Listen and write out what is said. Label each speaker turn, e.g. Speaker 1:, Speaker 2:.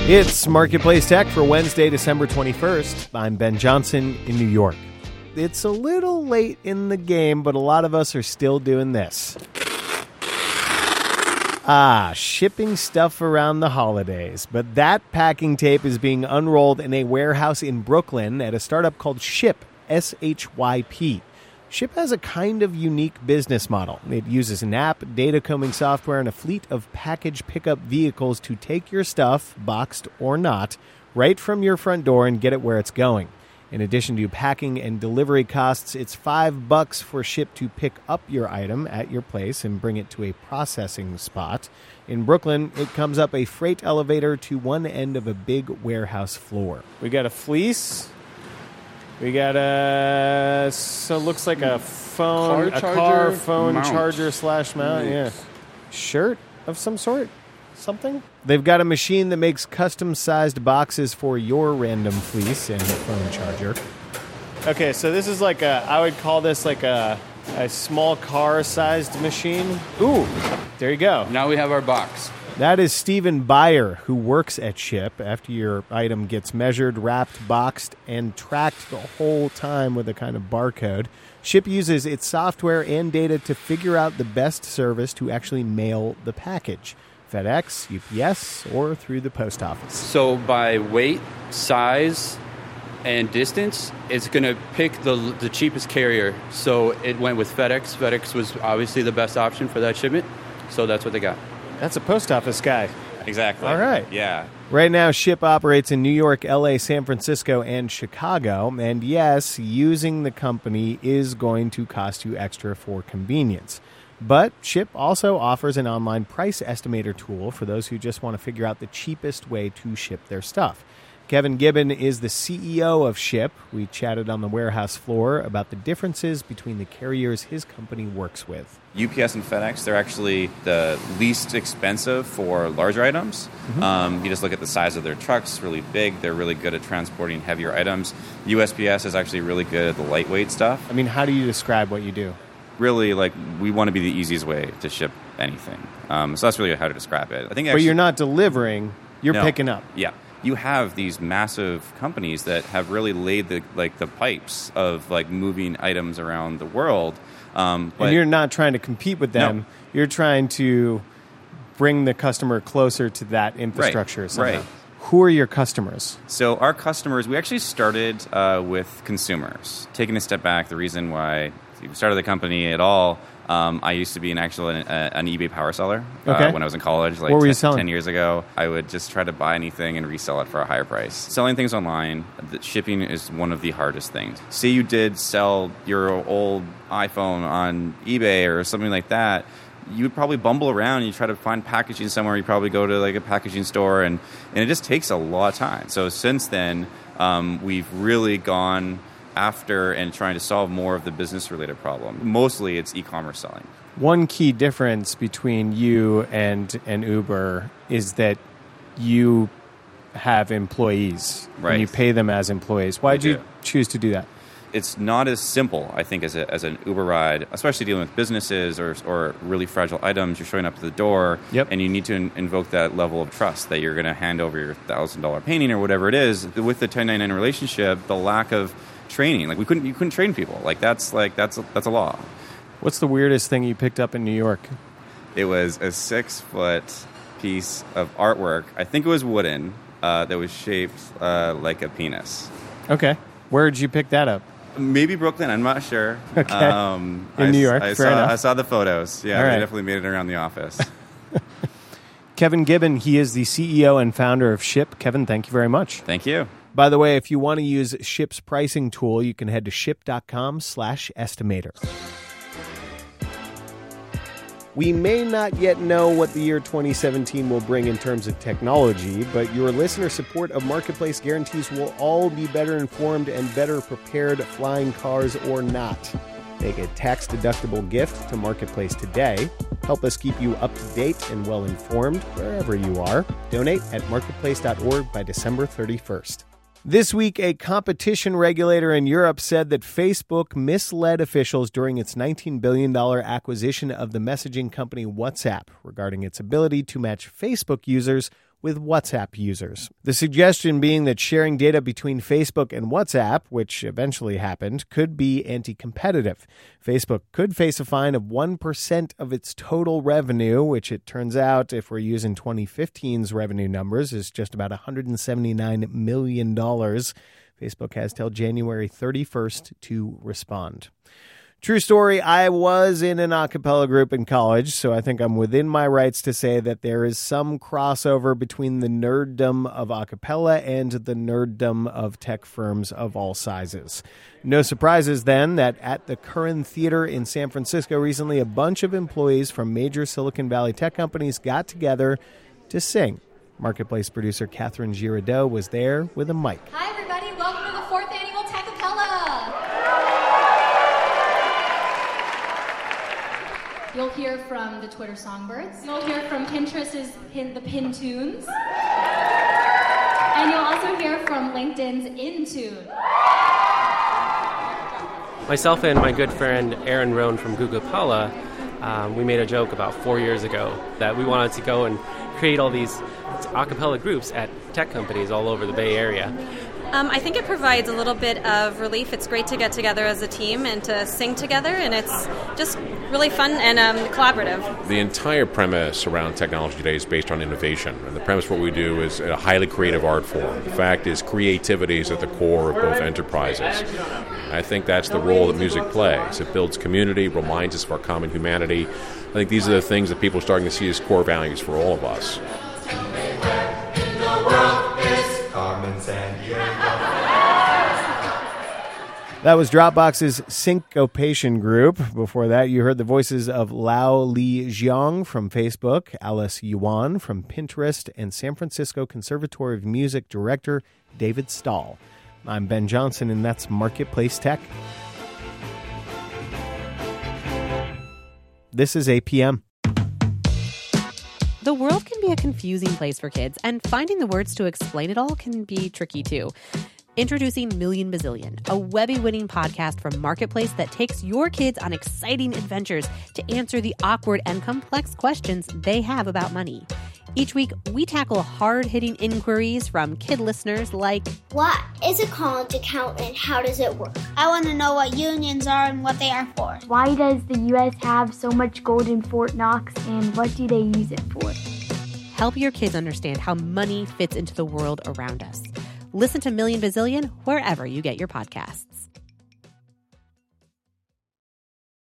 Speaker 1: It's Marketplace Tech for Wednesday, December 21st. I'm Ben Johnson in New York. It's a little late in the game, but a lot of us are still doing this. Shipping stuff around the holidays. But that packing tape is being unrolled in a warehouse in Brooklyn at a startup called Shyp, S-H-Y-P. Shyp has a kind of unique business model. It uses an app, data combing software, and a fleet of package pickup vehicles to take your stuff, boxed or not, right from your front door and get it where it's going. In addition to packing and delivery costs, it's $5 for Shyp to pick up your item at your place and bring it to a processing spot. In Brooklyn, it comes up a freight elevator to one end of a big warehouse floor. We got a fleece. We got looks like a phone, car phone
Speaker 2: mount.
Speaker 1: charger / mount, yeah. Shirt of some sort, something. They've got a machine that makes custom-sized boxes for your random fleece and phone charger. Okay, so this is I would call this like a small car-sized machine. Ooh, there you go.
Speaker 2: Now we have our box.
Speaker 1: That is Stephen Beyer, who works at Shyp. After your item gets measured, wrapped, boxed, and tracked the whole time with a kind of barcode, Shyp uses its software and data to figure out the best service to actually mail the package. FedEx, UPS, or through the post office.
Speaker 2: So by weight, size, and distance, it's going to pick the cheapest carrier. So it went with FedEx. FedEx was obviously the best option for that shipment, so that's what they got.
Speaker 1: That's a post office guy.
Speaker 3: Exactly.
Speaker 1: All right.
Speaker 3: Yeah.
Speaker 1: Right now, Shyp operates in New York, LA, San Francisco, and Chicago. And yes, using the company is going to cost you extra for convenience. But Shyp also offers an online price estimator tool for those who just want to figure out the cheapest way to ship their stuff. Kevin Gibbon is the CEO of Shyp. We chatted on the warehouse floor about the differences between the carriers his company works with.
Speaker 3: UPS and FedEx, they're actually the least expensive for larger items. Mm-hmm. You just look at the size of their trucks, really big. They're really good at transporting heavier items. USPS is actually really good at the lightweight stuff.
Speaker 1: I mean, how do you describe what you do?
Speaker 3: Really, we want to be the easiest way to ship anything. So that's really how to describe it. I think.
Speaker 1: But you're not delivering, you're
Speaker 3: No.
Speaker 1: picking up.
Speaker 3: Yeah. You have these massive companies that have really laid the pipes of moving items around the world.
Speaker 1: And you're not trying to compete with them.
Speaker 3: No.
Speaker 1: You're trying to bring the customer closer to that infrastructure somehow.
Speaker 3: Right.
Speaker 1: Who are your customers?
Speaker 3: So our customers, we actually started with consumers. Taking a step back, the reason why we started the company at all, I used to be an eBay power seller when I was in college,
Speaker 1: what were you selling?
Speaker 3: 10 years ago. I would just try to buy anything and resell it for a higher price. Selling things online, the shipping is one of the hardest things. Say you did sell your old iPhone on eBay or something like that, you would probably bumble around and you try to find packaging somewhere. You probably go to a packaging store and it just takes a lot of time. So since then, we've really gone after and trying to solve more of the business-related problem. Mostly it's e-commerce selling.
Speaker 1: One key difference between you and Uber is that you have employees.
Speaker 3: Right.
Speaker 1: And you pay them as employees. Why did you choose to do that?
Speaker 3: It's not as simple, I think, as an Uber ride, especially dealing with businesses or really fragile items. You're showing up to the door, and you need to invoke that level of trust that you're going to hand over your $1,000 painting or whatever it is. With the 1099 relationship, the lack of training, you couldn't train people. That's a law.
Speaker 1: What's the weirdest thing you picked up in New York?
Speaker 3: It was a 6-foot piece of artwork. I think it was wooden that was shaped like a penis.
Speaker 1: Okay. Where did you pick that up?
Speaker 3: Maybe Brooklyn. I'm not sure.
Speaker 1: Okay. In New York.
Speaker 3: I saw the photos. Yeah,
Speaker 1: All right.
Speaker 3: They definitely made it around the office.
Speaker 1: Kevin Gibbon, he is the CEO and founder of Shyp. Kevin, thank you very much.
Speaker 3: Thank you.
Speaker 1: By the way, if you want to use Shyp's pricing tool, you can head to shyp.com/estimator. We may not yet know what the year 2017 will bring in terms of technology, but your listener support of Marketplace guarantees we'll all be better informed and better prepared, flying cars or not. Make a tax-deductible gift to Marketplace today. Help us keep you up to date and well-informed wherever you are. Donate at marketplace.org by December 31st. This week, a competition regulator in Europe said that Facebook misled officials during its $19 billion acquisition of the messaging company WhatsApp regarding its ability to match Facebook users with WhatsApp users. The suggestion being that sharing data between Facebook and WhatsApp, which eventually happened, could be anti-competitive. Facebook could face a fine of 1% of its total revenue, which it turns out, if we're using 2015's revenue numbers, is just about $179 million. Facebook has till January 31st to respond. True story, I was in an a cappella group in college, so I think I'm within my rights to say that there is some crossover between the nerddom of a cappella and the nerddom of tech firms of all sizes. No surprises, then, that at the Curran Theater in San Francisco recently, a bunch of employees from major Silicon Valley tech companies got together to sing. Marketplace producer Catherine Girardeau was there with a mic.
Speaker 4: Hi, everybody. Welcome to the 4th Annual Techapella. You'll hear from the Twitter Songbirds. You'll hear from Pinterest's the Pintunes. And you'll also hear from LinkedIn's Intune.
Speaker 5: Myself and my good friend Aaron Rohn from Googlepala, we made a joke about 4 years ago that we wanted to go and create all these a cappella groups at tech companies all over the Bay Area.
Speaker 6: I think it provides a little bit of relief. It's great to get together as a team and to sing together, and it's just really fun and collaborative.
Speaker 7: The entire premise around technology today is based on innovation, and the premise of what we do is a highly creative art form. The fact is creativity is at the core of both enterprises. I think that's the role that music plays. It builds community, reminds us of our common humanity. I think these are the things that people are starting to see as core values for all of us.
Speaker 1: That was Dropbox's Syncopation Group. Before that, you heard the voices of Lao Li Jiang from Facebook, Alice Yuan from Pinterest, and San Francisco Conservatory of Music director David Stahl. I'm Ben Johnson, and that's Marketplace Tech. This is APM.
Speaker 8: The world can be a confusing place for kids, and finding the words to explain it all can be tricky too. Introducing Million Bazillion, a Webby-winning podcast from Marketplace that takes your kids on exciting adventures to answer the awkward and complex questions they have about money. Each week, we tackle hard-hitting inquiries from kid listeners like,
Speaker 9: what is a college account and how does it work? I want to know what unions are and what they are for.
Speaker 10: Why does the U.S. have so much gold in Fort Knox, and what do they use it for?
Speaker 8: Help your kids understand how money fits into the world around us. Listen to Million Bazillion wherever you get your podcasts.